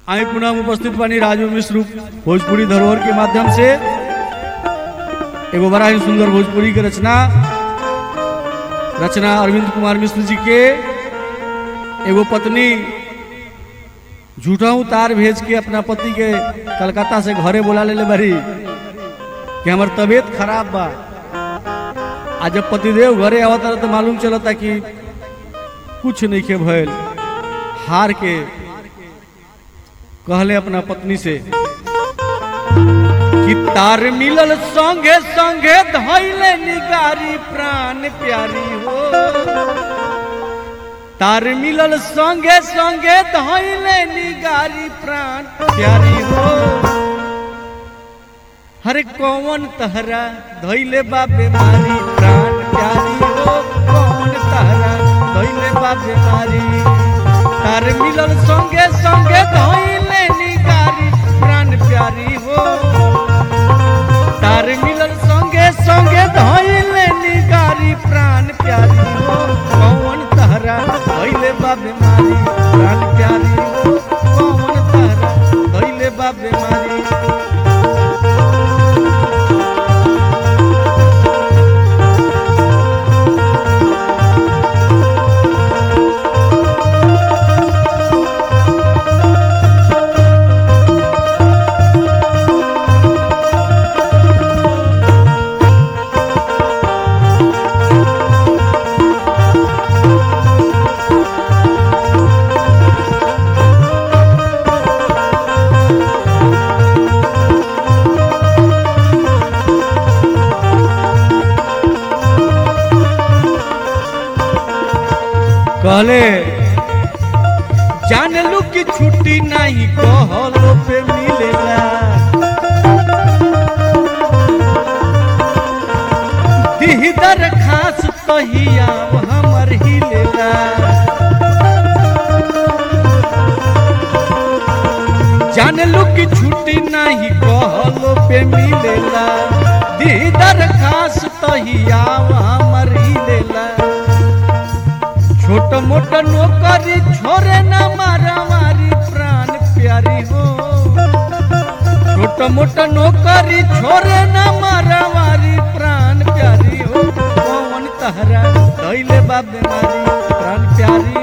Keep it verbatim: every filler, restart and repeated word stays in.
आई पुनः उपस्थित बनी राजू मिश्र भोजपुरी धरोहर के माध्यम से एगो बड़ा ही सुंदर भोजपुरी के रचना रचना अरविंद कुमार मिश्र जी के एगो पत्नी झूठा तार भेज के अपना पति के कलकत्ता से घरे बोला ले बरी कि हमार तबीयत खराब बा। आज जब पतिदेव घरे आवता तो मालूम चलता कि कुछ नहीं के भयल। हार के कहले अपना पत्नी से कि तार मिलल संगे संगे धैले निगारी प्राण प्यारी हो। तार मिलल संगे संगे धैले निगारी प्राण प्यारी हो। हरे कौन तहरा धैले बा बीमारी प्राण प्यारी हो। कौन तहरा धैले बा बीमारी। तार मिलल संगे संगे धैले निगारी प्राण प्यारी हो। तार मिलल संगे संगे धैले निगारी प्राण प्यारी हो। कौन तहरा धैले बा बीमारी प्राण प्यारी हो। कौन तहरा धैले बा बीमारी। कहले जान लू की छुट्टी नहीं कहलो पे मिलेला। दीदर खास तहिया हमर ही लेला। जान लू की छुट्टी नहीं कहलो पे मिलेला। दीदर खास तहिया हमर ही लेला। छोट मोट नौकरी छोरे न मारा मारी प्राण प्यारी हो। छोट मोट नौकरी छोरे न मारा मारी प्राण प्यारी हो। कौन तहरा धैले बा बीमारी प्राण प्यारी